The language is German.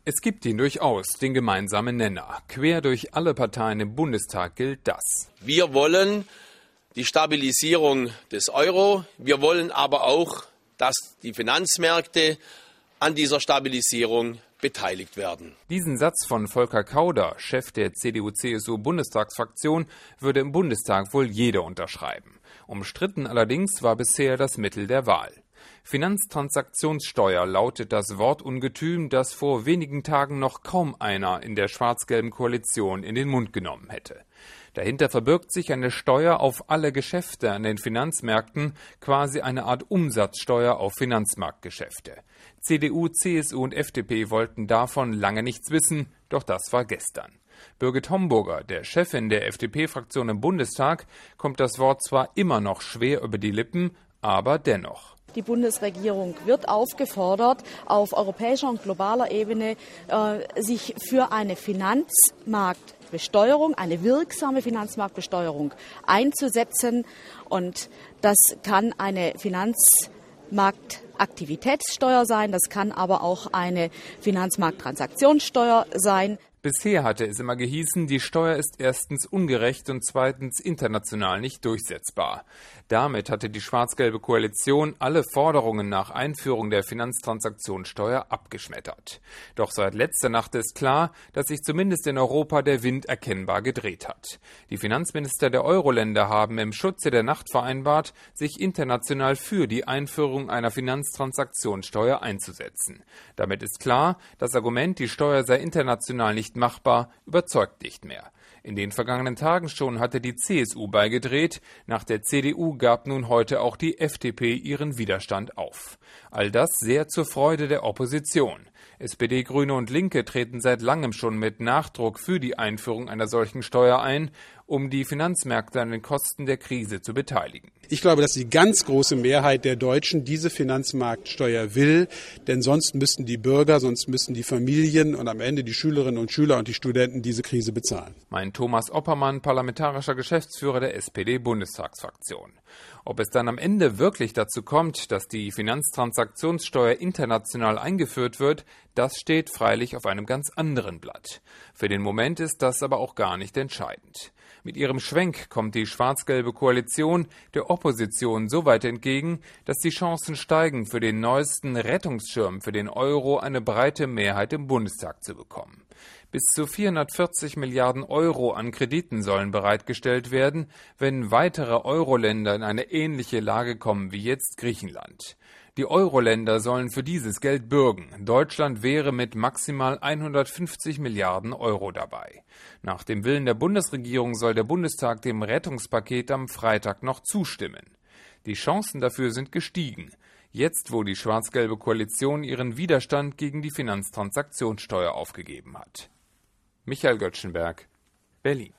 Es gibt ihn durchaus, den gemeinsamen Nenner. Quer durch alle Parteien im Bundestag gilt das. Wir wollen die Stabilisierung des Euro. Wir wollen aber auch, dass die Finanzmärkte an dieser Stabilisierung beteiligt werden. Diesen Satz von Volker Kauder, Chef der CDU-CSU-Bundestagsfraktion, würde im Bundestag wohl jeder unterschreiben. Umstritten allerdings war bisher das Mittel der Wahl. Finanztransaktionssteuer lautet das Wortungetüm, das vor wenigen Tagen noch kaum einer in der schwarz-gelben Koalition in den Mund genommen hätte. Dahinter verbirgt sich eine Steuer auf alle Geschäfte an den Finanzmärkten, quasi eine Art Umsatzsteuer auf Finanzmarktgeschäfte. CDU, CSU und FDP wollten davon lange nichts wissen, doch das war gestern. Birgit Homburger, der Chefin der FDP-Fraktion im Bundestag, kommt das Wort zwar immer noch schwer über die Lippen, aber dennoch. Die Bundesregierung wird aufgefordert, auf europäischer und globaler Ebene sich für eine Finanzmarktbesteuerung, eine wirksame Finanzmarktbesteuerung einzusetzen. Und das kann eine Finanzmarktaktivitätssteuer sein, das kann aber auch eine Finanzmarkttransaktionssteuer sein. Bisher hatte es immer gehießen, die Steuer ist erstens ungerecht und zweitens international nicht durchsetzbar. Damit hatte die schwarz-gelbe Koalition alle Forderungen nach Einführung der Finanztransaktionssteuer abgeschmettert. Doch seit letzter Nacht ist klar, dass sich zumindest in Europa der Wind erkennbar gedreht hat. Die Finanzminister der Euro-Länder haben im Schutze der Nacht vereinbart, sich international für die Einführung einer Finanztransaktionssteuer einzusetzen. Damit ist klar, das Argument, die Steuer sei international nicht machbar, überzeugt nicht mehr. In den vergangenen Tagen schon hatte die CSU beigedreht, nach der CDU gab nun heute auch die FDP ihren Widerstand auf. All das sehr zur Freude der Opposition. SPD, Grüne und Linke treten seit langem schon mit Nachdruck für die Einführung einer solchen Steuer ein, um die Finanzmärkte an den Kosten der Krise zu beteiligen. Ich glaube, dass die ganz große Mehrheit der Deutschen diese Finanzmarktsteuer will, denn sonst müssten die Bürger, sonst müssten die Familien und am Ende die Schülerinnen und Schüler und die Studenten diese Krise bezahlen. Meint Thomas Oppermann, parlamentarischer Geschäftsführer der SPD-Bundestagsfraktion. Ob es dann am Ende wirklich dazu kommt, dass die Finanztransaktionssteuer international eingeführt wird, das steht freilich auf einem ganz anderen Blatt. Für den Moment ist das aber auch gar nicht entscheidend. Mit ihrem Schwenk kommt die schwarz-gelbe Koalition der Opposition so weit entgegen, dass die Chancen steigen, für den neuesten Rettungsschirm für den Euro eine breite Mehrheit im Bundestag zu bekommen. Bis zu 440 Milliarden Euro an Krediten sollen bereitgestellt werden, wenn weitere Euro-Länder in eine ähnliche Lage kommen wie jetzt Griechenland. Die Euro-Länder sollen für dieses Geld bürgen. Deutschland wäre mit maximal 150 Milliarden Euro dabei. Nach dem Willen der Bundesregierung soll der Bundestag dem Rettungspaket am Freitag noch zustimmen. Die Chancen dafür sind gestiegen. Jetzt, wo die schwarz-gelbe Koalition ihren Widerstand gegen die Finanztransaktionssteuer aufgegeben hat. Michael Göttschenberg, Berlin.